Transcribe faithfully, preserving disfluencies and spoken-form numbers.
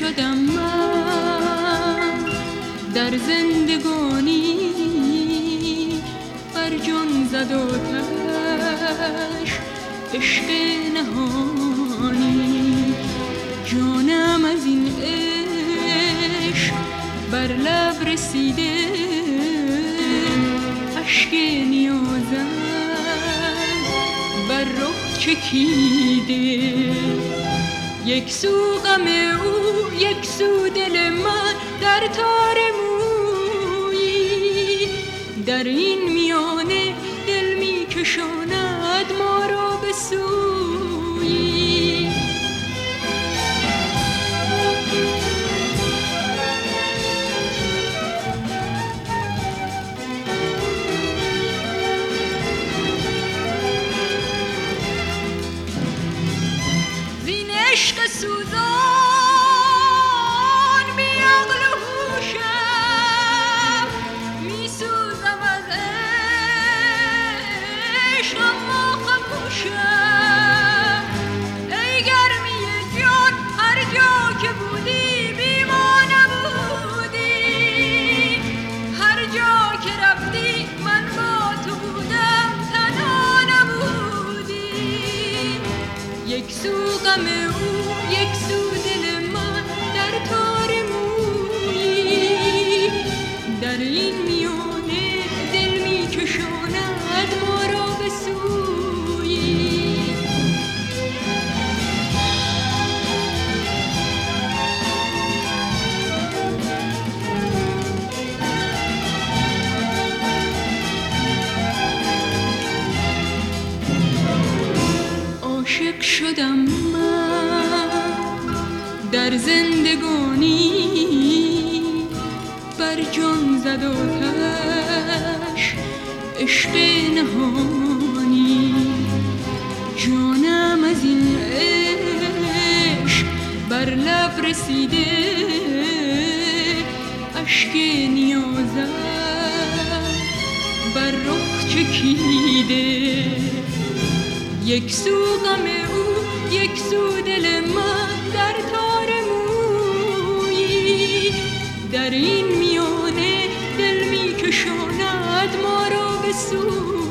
شدم من در زندگانی، بر جان زد آتش عشق نهانی. جانم از این عشق بر لب رسیده، اشک نیازم بر رخ چکیده. یک سو غم او، یک سو دل من در تار مویی. در این میانه دل می کشاند ما را به سویی. زین عشق سوزان بی عقل و هوشم، می سوزم از عشق اما خموشم. ای گرمی جان هر جا که بودی بی ما نبودی، هر جا که رفتی من با تو بودم تنها نبودی. یک سو غم او، یک سو دل من در تار مویی. در این میانه دل می کشاند ما را به سویی. عاشق شدم من در زندگانی، بر جان زد آتش عشق نهانی. جانم از این عشق بر لب رسیده، اشک نیازم بر رخ چکیده. یک سو غم او، یک سو دل من در تار مویی. در این میانه دل می کشاند ما را به سویی.